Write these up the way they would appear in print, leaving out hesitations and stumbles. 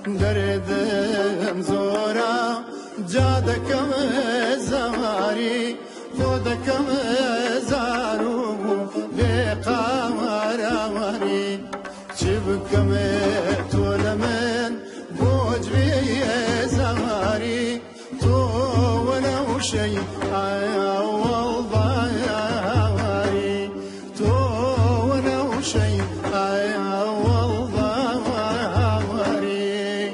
دردم زورا جادكم زواري خودكم زارو بقمراري جبكم تولمن بوجبي زواري تو ولو شيء أول ضياري تو ولو شيء أول ضياري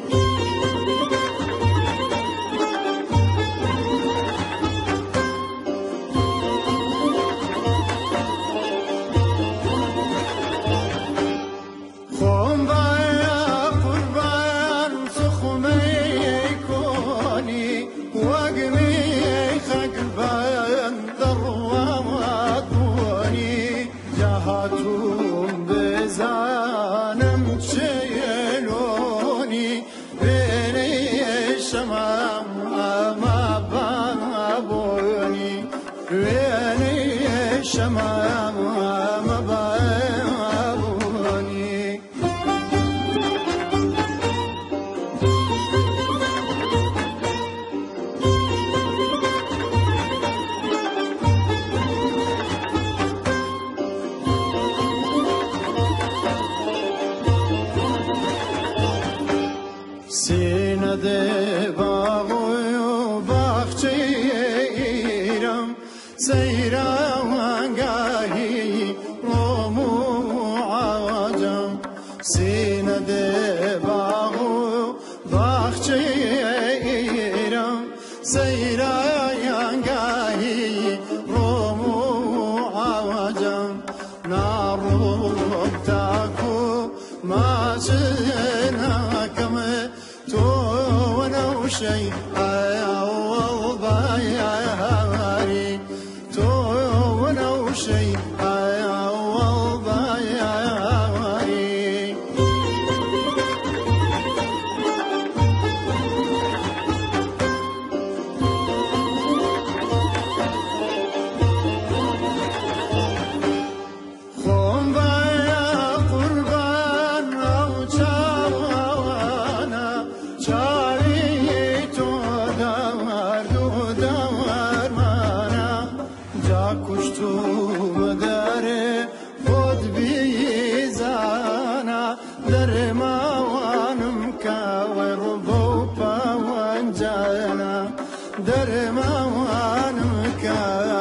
خون ضيا قربان سخمي كوني وقمي خقبان ضرواتوني جهاتهم بزانم تشيلوني بيني الشمام ما بابوني بيني الشمام ما بابوني سینه باغو باغچه ایرم سیرانگاهی رومو عواجم سینه باغو باغچه ایرم سیرانگاهی رومو عواجم ناروب تاکو ما شناكم تو ولو شيء أول ضياري تو ولو شيء أول ضياري خون ضيا قربان أو شاوانا شاري تو دار دو دار مانا جا کشتو مداره خود بیزانا در موانم کاور بو پاوان جانا در موانم کاور